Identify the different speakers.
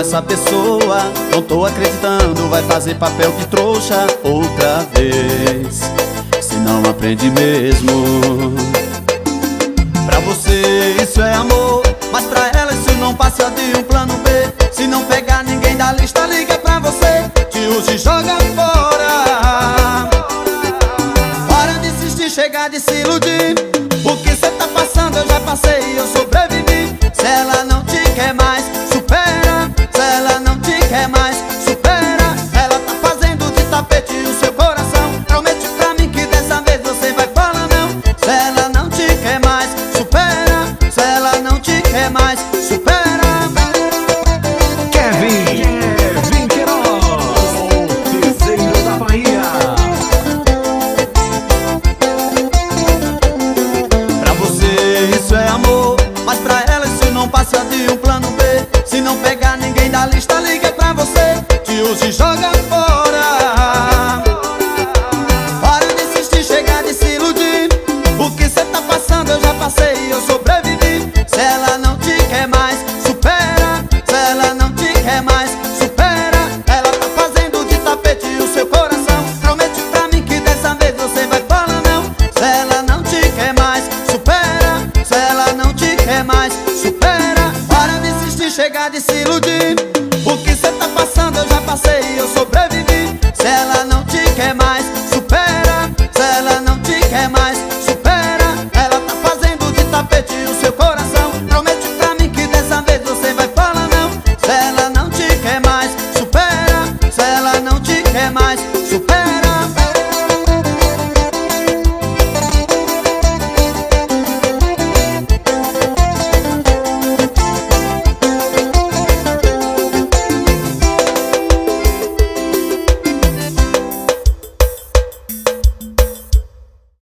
Speaker 1: essa pessoa. Não tô acreditando, vai fazer papel de trouxa outra vez. Se não aprende mesmo. Pra você isso é amor, mas pra ela isso não passa de um plano B. Se não pegar ninguém da lista, liga pra você, te usa e joga fora. Para de insistir, chega de se iludir. O que cê tá passando eu já passei e eu sobrevivi. Se ela não te quer mais, supera. Se ela não te quer mais, supera. Ela tá fazendo de tapete o seu coração. Promete pra mim que dessa vez você vai falar não. Se ela não te quer mais, supera. Se ela não te quer mais, supera.
Speaker 2: Kevin Queiroz, Piseiro da Bahia.
Speaker 1: Pra você isso é amor, mas pra ela isso não passa de um plano B. Se não pegar ninguém da lista, liga pra você, te usa e joga fora. Para de insistir, chega de se iludir. O que cê tá passando eu já passei e eu sobrevivi. Se ela não te quer mais, supera. Se ela não te quer mais, supera. Ela tá fazendo de tapete o seu coração. Promete pra mim que dessa vez você vai falar não. Se ela não te quer mais, supera. Se ela não te quer mais, supera. Para de insistir, chega de se iludir.